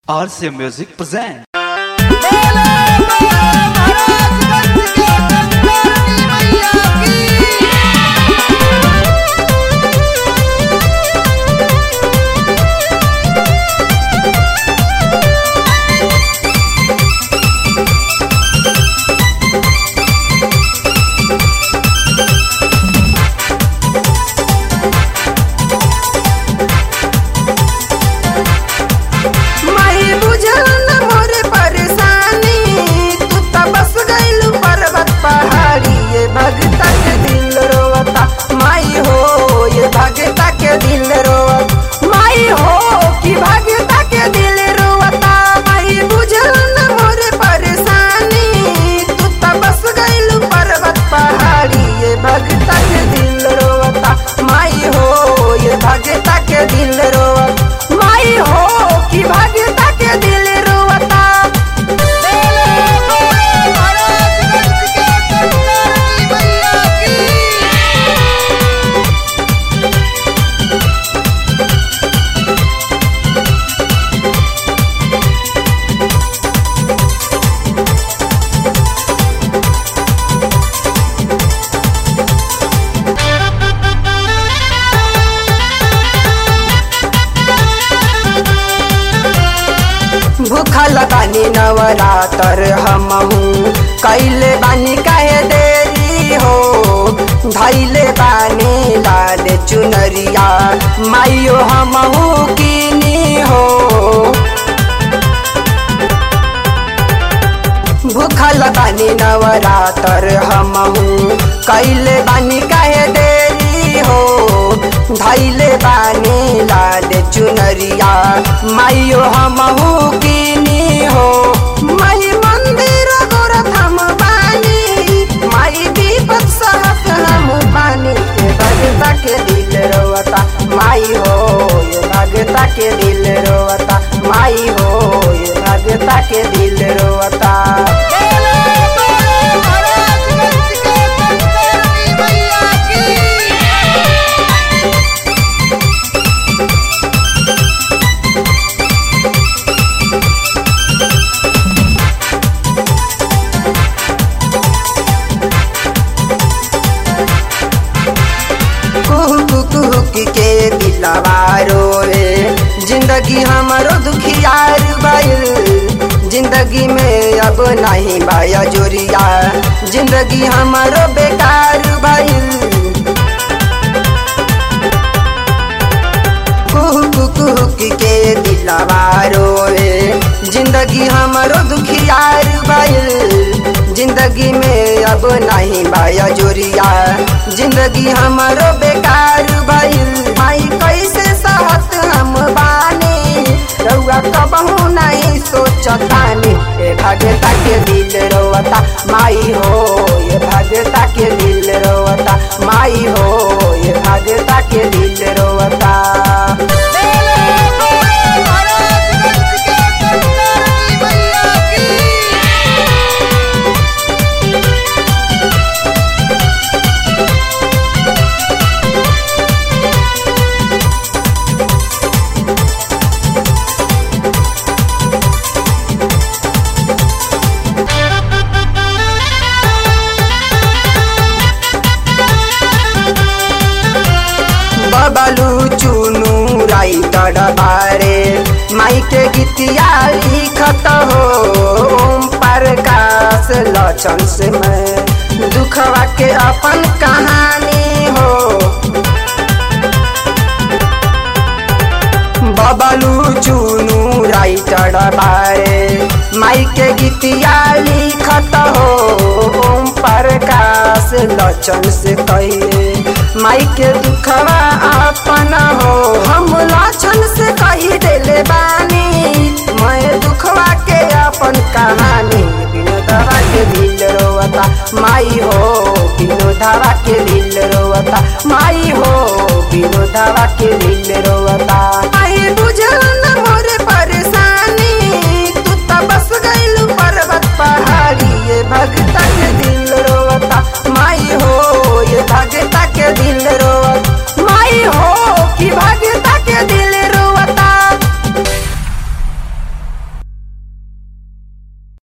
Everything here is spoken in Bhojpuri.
RC Music present. भूखल बानी नवरातर हमहू कैले बानी काहे देरी हो धैले बानी लाल चुनरिया माइयो हमहू कीनी हो। भूखल बानी नवरातर हमहू कैले बानी काहे देरी हो धैले बानी लाल चुनरिया माइयो हमहू कीनी हो। माई मंदिर गोरथम बानी माई दीपक सहत हम बानी भगता के दिल रोवता माई हो ये भगता के दिल रोवता माई हो ये भगता के दिल रोवता। के दिलवा रोए जिंदगी हमारो दुखियार बायल जिंदगी में अब नहीं बाया जोरिया जिंदगी हमारो बेकार बायल। कुहक के दिलवा रोए जिंदगी हमारो दुखियार बायल जिंदगी में अब नहीं बाया जोरिया जिंदगी हमारो बेकार भइल। माई कैसे सहत हम बानी रउआ कबहू नहीं सोचतानी ए भगता के दिल रोवता माई हो ये भगता के दिल रोवता माई हो ये भगता के दिल रोवता। बबलू चुनू राइटर बारे माई के गीतिया लिखत हो ओम प्रकाश लक्षण से मैं दुखवा के अपन कहानी हो। बबलू चुनू राइटर बारे माई के गीतिया लिखत हो ओम प्रकाश लक्षण से कहिए माई के दुखवा अपन हो। हम लक्षण से कही देले बानी मैं दुखवा के अपन कहानी विनोदवा के दिल रोवता माई हो विनोदवा के दिल रोवता माई हो विनोदवा के दिल रोवता।